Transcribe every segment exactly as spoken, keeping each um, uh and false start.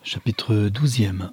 Chapitre douzième.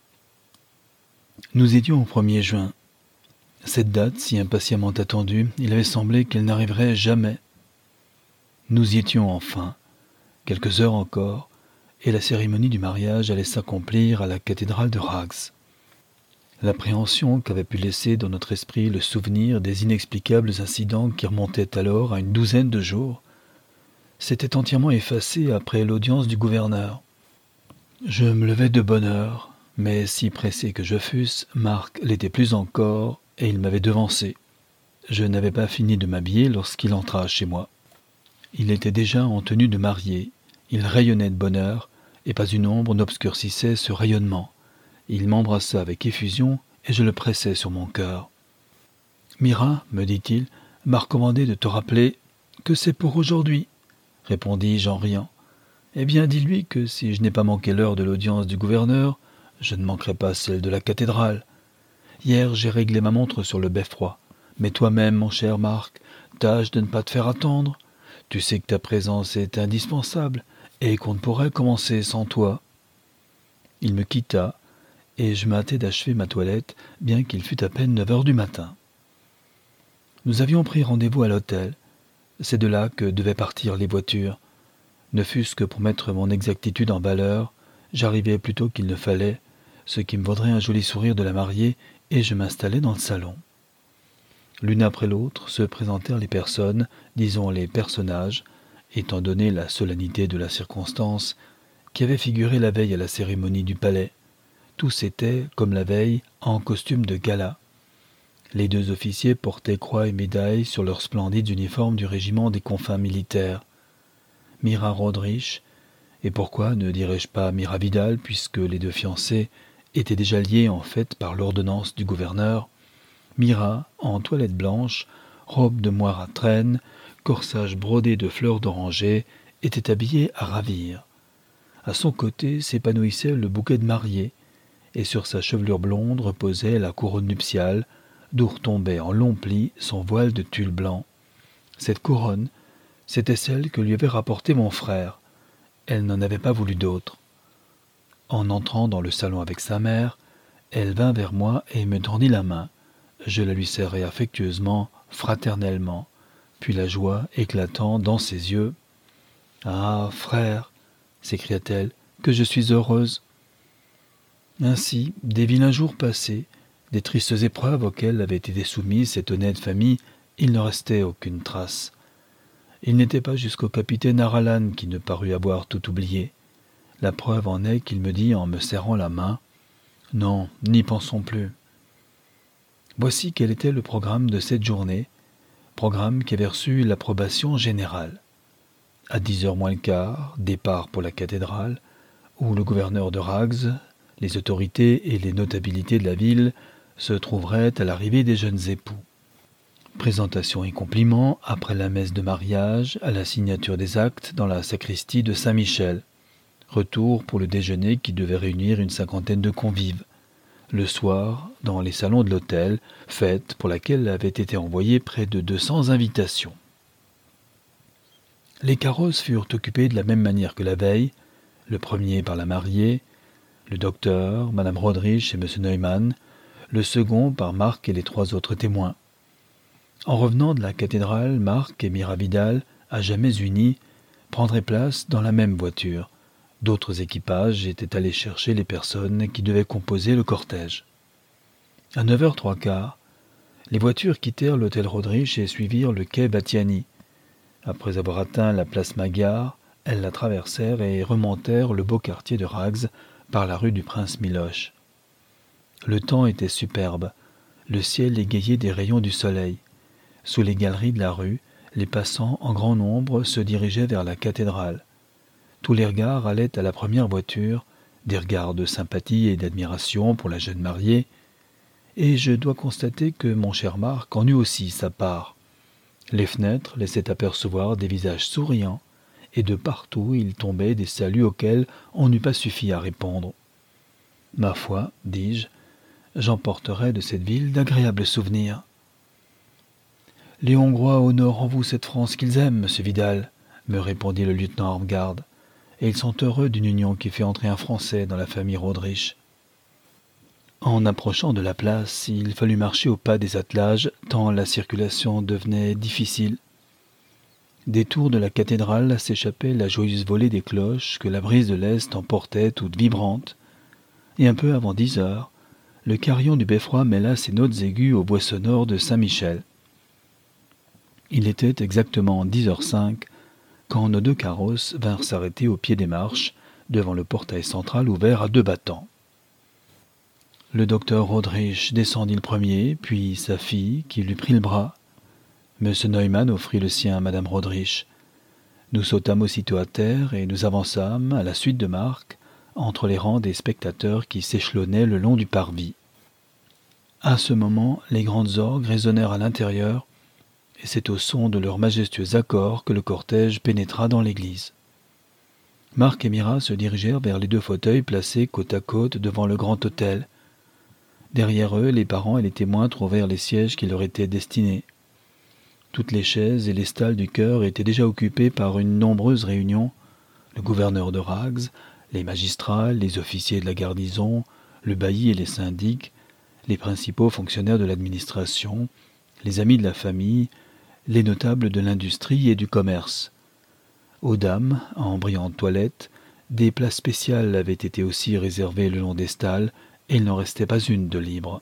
Nous étions au premier juin. Cette date, si impatiemment attendue, il avait semblé qu'elle n'arriverait jamais. Nous y étions enfin, quelques heures encore, et la cérémonie du mariage allait s'accomplir à la cathédrale de Rags. L'appréhension qu'avait pu laisser dans notre esprit le souvenir des inexplicables incidents qui remontaient alors à une douzaine de jours s'était entièrement effacée après l'audience du gouverneur. Je me levai de bonne heure, mais si pressé que je fusse, Marc l'était plus encore, et il m'avait devancé. Je n'avais pas fini de m'habiller lorsqu'il entra chez moi. Il était déjà en tenue de mariée, il rayonnait de bonheur, et pas une ombre n'obscurcissait ce rayonnement. Il m'embrassa avec effusion, et je le pressai sur mon cœur. « Mira, me dit-il, m'a recommandé de te rappeler que c'est pour aujourd'hui, » répondis-je en riant. « Eh bien, dis-lui que si je n'ai pas manqué l'heure de l'audience du gouverneur, je ne manquerai pas celle de la cathédrale. Hier, j'ai réglé ma montre sur le beffroi. Mais toi-même, mon cher Marc, tâche de ne pas te faire attendre. Tu sais que ta présence est indispensable et qu'on ne pourrait commencer sans toi. » Il me quitta et je m'hâtai d'achever ma toilette, bien qu'il fût à peine neuf heures du matin. Nous avions pris rendez-vous à l'hôtel. C'est de là que devaient partir les voitures. Ne fût-ce que pour mettre mon exactitude en valeur, j'arrivai plus tôt qu'il ne fallait, ce qui me vaudrait un joli sourire de la mariée, et je m'installai dans le salon. L'une après l'autre se présentèrent les personnes, disons les personnages, étant donné la solennité de la circonstance, qui avaient figuré la veille à la cérémonie du palais. Tous étaient, comme la veille, en costume de gala. Les deux officiers portaient croix et médailles sur leurs splendides uniformes du régiment des confins militaires. Mira Rodrich, et pourquoi ne dirais-je pas Mira Vidal, puisque les deux fiancés étaient déjà liés en fait par l'ordonnance du gouverneur. Mira, en toilette blanche, robe de moire à traîne, corsage brodé de fleurs d'oranger, était habillée à ravir. À son côté s'épanouissait le bouquet de mariée, et sur sa chevelure blonde reposait la couronne nuptiale, d'où retombait en longs plis son voile de tulle blanc. Cette couronne, c'était celle que lui avait rapportée mon frère. Elle n'en avait pas voulu d'autre. En entrant dans le salon avec sa mère, elle vint vers moi et me tendit la main. Je la lui serrai affectueusement, fraternellement, puis la joie éclatant dans ses yeux. « Ah, frère !» s'écria-t-elle, « que je suis heureuse !» Ainsi, des vilains jours passés, des tristes épreuves auxquelles avait été soumise cette honnête famille, il ne restait aucune trace. Il n'était pas jusqu'au capitaine Aralan qui ne parut avoir tout oublié. La preuve en est qu'il me dit en me serrant la main « Non, n'y pensons plus ». Voici quel était le programme de cette journée, programme qui avait reçu l'approbation générale. À dix heures moins le quart, départ pour la cathédrale, où le gouverneur de Rags, les autorités et les notabilités de la ville se trouveraient à l'arrivée des jeunes époux. Présentation et compliments après la messe de mariage à la signature des actes dans la sacristie de Saint-Michel. Retour pour le déjeuner qui devait réunir une cinquantaine de convives. Le soir, dans les salons de l'hôtel, fête pour laquelle avaient été envoyées près de deux cents invitations. Les carrosses furent occupés de la même manière que la veille, le premier par la mariée, le docteur, madame Rodrich et M. Neumann, le second par Marc et les trois autres témoins. En revenant de la cathédrale, Marc et Mira Vidal, à jamais unis, prendraient place dans la même voiture. D'autres équipages étaient allés chercher les personnes qui devaient composer le cortège. À neuf heures trois quarts, les voitures quittèrent l'hôtel Rodrich et suivirent le quai Battiani. Après avoir atteint la place Magyar, elles la traversèrent et remontèrent le beau quartier de Rags par la rue du Prince Miloche. Le temps était superbe, le ciel égayé des rayons du soleil. Sous les galeries de la rue, les passants en grand nombre se dirigeaient vers la cathédrale. Tous les regards allaient à la première voiture, des regards de sympathie et d'admiration pour la jeune mariée, et je dois constater que mon cher Marc en eut aussi sa part. Les fenêtres laissaient apercevoir des visages souriants, et de partout il tombait des saluts auxquels on n'eût pas suffi à répondre. « Ma foi, dis-je, j'emporterai de cette ville d'agréables souvenirs. » « Les Hongrois honorent en vous cette France qu'ils aiment, monsieur Vidal, » me répondit le lieutenant Armgarde. et ils sont heureux d'une union qui fait entrer un Français dans la famille Roderich. En approchant de la place, il fallut marcher au pas des attelages, tant la circulation devenait difficile. Des tours de la cathédrale s'échappait la joyeuse volée des cloches que la brise de l'Est emportait toutes vibrantes, et un peu avant dix heures, le carillon du beffroi mêla ses notes aiguës au bois sonore de Saint-Michel. Il était exactement dix heures cinq quand nos deux carrosses vinrent s'arrêter au pied des marches, devant le portail central ouvert à deux battants. Le docteur Roderich descendit le premier, puis sa fille, qui lui prit le bras. M. Neumann offrit le sien à Madame Roderich. Nous sautâmes aussitôt à terre et nous avançâmes, à la suite de Marc, entre les rangs des spectateurs qui s'échelonnaient le long du parvis. À ce moment, les grandes orgues résonnèrent à l'intérieur, et c'est au son de leurs majestueux accords que le cortège pénétra dans l'église. Marc et Mira se dirigèrent vers les deux fauteuils placés côte à côte devant le grand autel. Derrière eux, les parents et les témoins trouvèrent les sièges qui leur étaient destinés. Toutes les chaises et les stalles du chœur étaient déjà occupées par une nombreuse réunion. Le gouverneur de Rags, les magistrats, les officiers de la garnison, le bailli et les syndics, les principaux fonctionnaires de l'administration, les amis de la famille, les notables de l'industrie et du commerce. Aux dames, en brillante toilette, des places spéciales avaient été aussi réservées le long des stalles, et il n'en restait pas une de libre.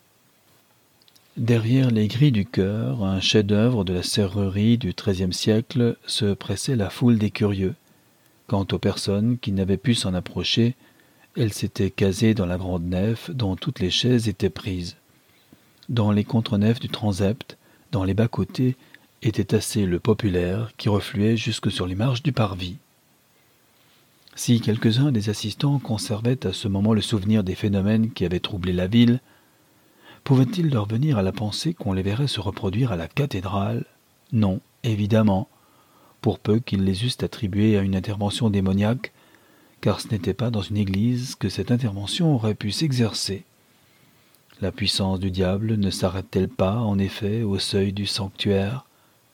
Derrière les grilles du chœur, un chef-d'œuvre de la serrurerie du treizième siècle, se pressait la foule des curieux. Quant aux personnes qui n'avaient pu s'en approcher, elles s'étaient casées dans la grande nef dont toutes les chaises étaient prises. Dans les contre-nefs du transept, dans les bas-côtés, était tassé le populaire qui refluait jusque sur les marches du parvis. Si quelques-uns des assistants conservaient à ce moment le souvenir des phénomènes qui avaient troublé la ville, pouvait-il leur venir à la pensée qu'on les verrait se reproduire à la cathédrale? Non, évidemment, pour peu qu'ils les eussent attribués à une intervention démoniaque, car ce n'était pas dans une église que cette intervention aurait pu s'exercer. La puissance du diable ne s'arrête-t-elle pas, en effet, au seuil du sanctuaire?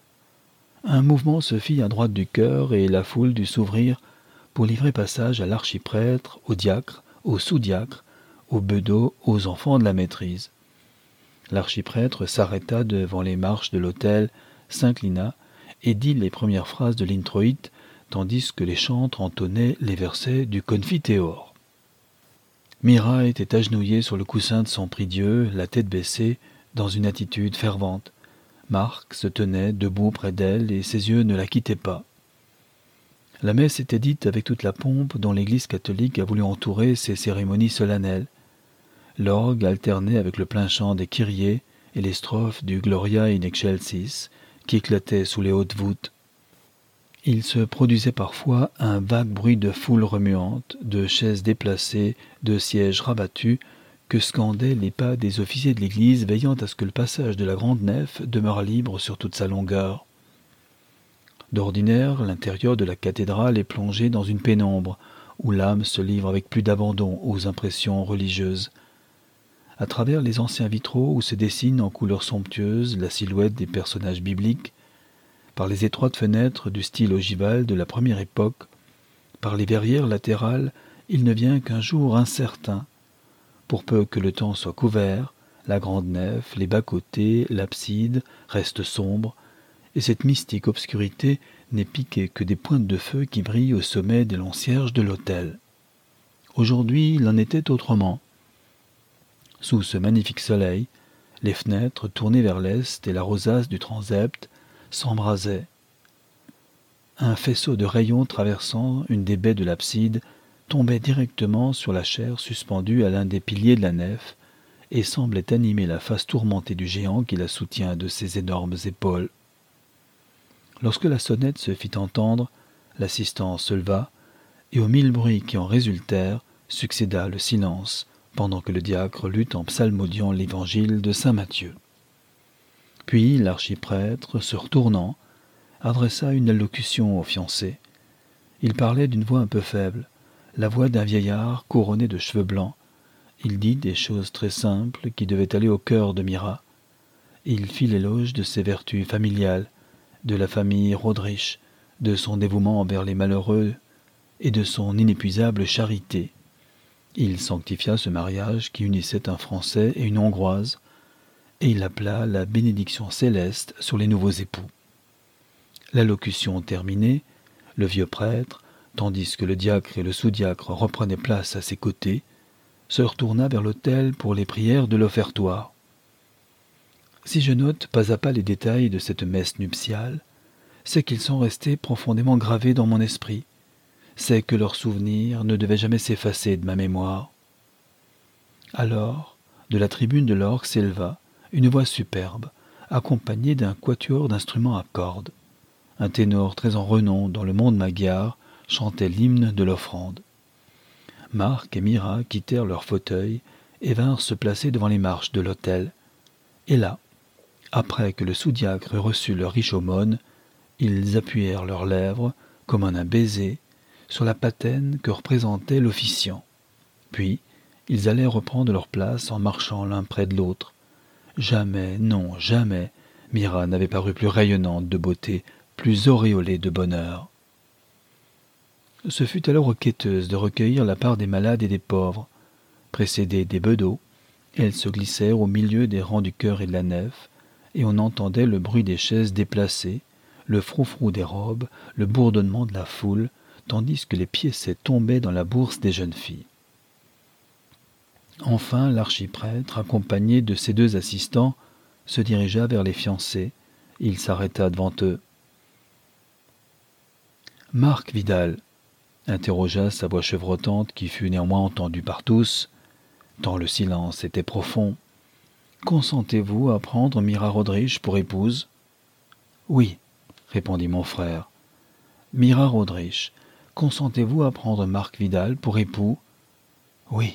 Un mouvement se fit à droite du chœur et la foule dut s'ouvrir pour livrer passage à l'archiprêtre, au diacre, au sous-diacre, aux bedeaux, aux enfants de la maîtrise. L'archiprêtre s'arrêta devant les marches de l'autel, s'inclina et dit les premières phrases de l'introïte, tandis que les chantres entonnaient les versets du Confiteor. Mira était agenouillée sur le coussin de son prie-dieu, la tête baissée, dans une attitude fervente. Marc se tenait debout près d'elle et ses yeux ne la quittaient pas. La messe était dite avec toute la pompe dont l'Église catholique a voulu entourer ces cérémonies solennelles. L'orgue alternait avec le plein chant des Kyriés et les strophes du Gloria in excelsis qui éclataient sous les hautes voûtes. Il se produisait parfois un vague bruit de foule remuante, de chaises déplacées, de sièges rabattus, que scandaient les pas des officiers de l'Église veillant à ce que le passage de la grande nef demeurât libre sur toute sa longueur. D'ordinaire, l'intérieur de la cathédrale est plongé dans une pénombre, où l'âme se livre avec plus d'abandon aux impressions religieuses. À travers les anciens vitraux où se dessine en couleurs somptueuses la silhouette des personnages bibliques, par les étroites fenêtres du style ogival de la première époque, par les verrières latérales, il ne vient qu'un jour incertain. Pour peu que le temps soit couvert, la grande nef, les bas-côtés, l'abside restent sombres, et cette mystique obscurité n'est piquée que des pointes de feu qui brillent au sommet des longs cierges de l'autel. Aujourd'hui, il en était autrement. Sous ce magnifique soleil, les fenêtres tournées vers l'est et la rosace du transept s'embrasaient. Un faisceau de rayons traversant une des baies de l'abside tombait directement sur la chaire suspendue à l'un des piliers de la nef et semblait animer la face tourmentée du géant qui la soutient de ses énormes épaules. Lorsque la sonnette se fit entendre, l'assistant se leva, et aux mille bruits qui en résultèrent succéda le silence, pendant que le diacre lut en psalmodiant l'évangile de saint Matthieu. Puis l'archiprêtre, se retournant, adressa une allocution au fiancé. Il parlait d'une voix un peu faible, la voix d'un vieillard couronné de cheveux blancs. Il dit des choses très simples qui devaient aller au cœur de Mira. Il fit l'éloge de ses vertus familiales, de la famille Roderich, de son dévouement envers les malheureux, et de son inépuisable charité. Il sanctifia ce mariage qui unissait un Français et une Hongroise, et il appela la bénédiction céleste sur les nouveaux époux. L'allocution terminée, le vieux prêtre, tandis que le diacre et le sous-diacre reprenaient place à ses côtés, se retourna vers l'autel pour les prières de l'offertoire. Si je note pas à pas les détails de cette messe nuptiale, c'est qu'ils sont restés profondément gravés dans mon esprit, c'est que leurs souvenirs ne devaient jamais s'effacer de ma mémoire. Alors, de la tribune de l'orgue s'éleva une voix superbe, accompagnée d'un quatuor d'instruments à cordes. Un ténor très en renom dans le monde magyar chantait l'hymne de l'offrande. Marc et Mira quittèrent leur fauteuil et vinrent se placer devant les marches de l'autel. Et là, après que le sous-diacre eut reçu leur riche aumône, ils appuyèrent leurs lèvres, comme en un baiser, sur la patène que représentait l'officiant. Puis, ils allèrent reprendre leur place en marchant l'un près de l'autre. Jamais, non, jamais, Mira n'avait paru plus rayonnante de beauté, plus auréolée de bonheur. Ce fut alors aux quêteuses de recueillir la part des malades et des pauvres. Précédées des bedeaux, elles se glissèrent au milieu des rangs du chœur et de la nef, et on entendait le bruit des chaises déplacées, le froufrou des robes, le bourdonnement de la foule, tandis que les piécets tombaient dans la bourse des jeunes filles. Enfin, l'archiprêtre, accompagné de ses deux assistants, se dirigea vers les fiancés. Il s'arrêta devant eux. « Marc Vidal » interrogea sa voix chevrotante qui fut néanmoins entendue par tous, tant le silence était profond. « Consentez-vous à prendre Mira Rodrich pour épouse ?»« Oui, » répondit mon frère. « Mira Rodrich, consentez-vous à prendre Marc Vidal pour époux ?»« Oui, »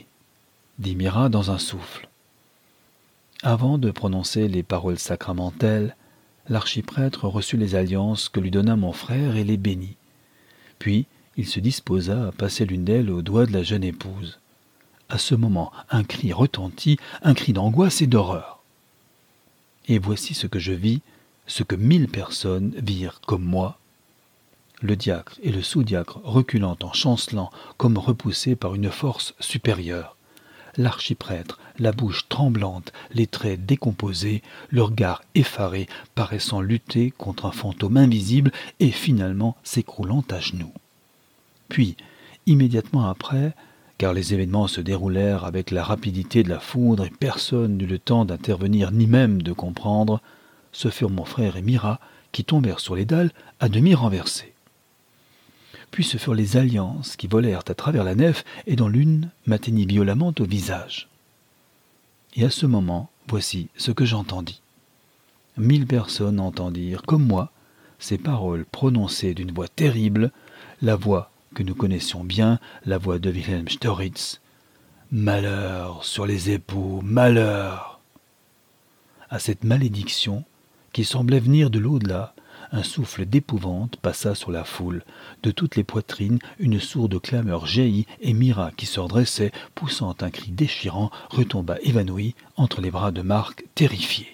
dit Mira dans un souffle. Avant de prononcer les paroles sacramentelles, l'archiprêtre reçut les alliances que lui donna mon frère et les bénit. Puis il se disposa à passer l'une d'elles au doigt de la jeune épouse. À ce moment, un cri retentit, un cri d'angoisse et d'horreur. Et voici ce que je vis, ce que mille personnes virent comme moi. Le diacre et le sous-diacre reculant en chancelant comme repoussés par une force supérieure. L'archiprêtre, la bouche tremblante, les traits décomposés, le regard effaré, paraissant lutter contre un fantôme invisible et finalement s'écroulant à genoux. Puis, immédiatement après, car les événements se déroulèrent avec la rapidité de la foudre et personne n'eut le temps d'intervenir ni même de comprendre, ce furent mon frère et Mira qui tombèrent sur les dalles à demi renversés. Puis ce furent les alliances qui volèrent à travers la nef et dont l'une m'atteignit violemment au visage. Et à ce moment, voici ce que j'entendis. Mille personnes entendirent, comme moi, ces paroles prononcées d'une voix terrible, la voix que nous connaissions bien, la voix de Wilhelm Storitz. « Malheur sur les époux, malheur !» À cette malédiction, qui semblait venir de l'au-delà, un souffle d'épouvante passa sur la foule. De toutes les poitrines, une sourde clameur jaillit et Mira, qui se redressait, poussant un cri déchirant, retomba évanouie entre les bras de Marc, terrifié.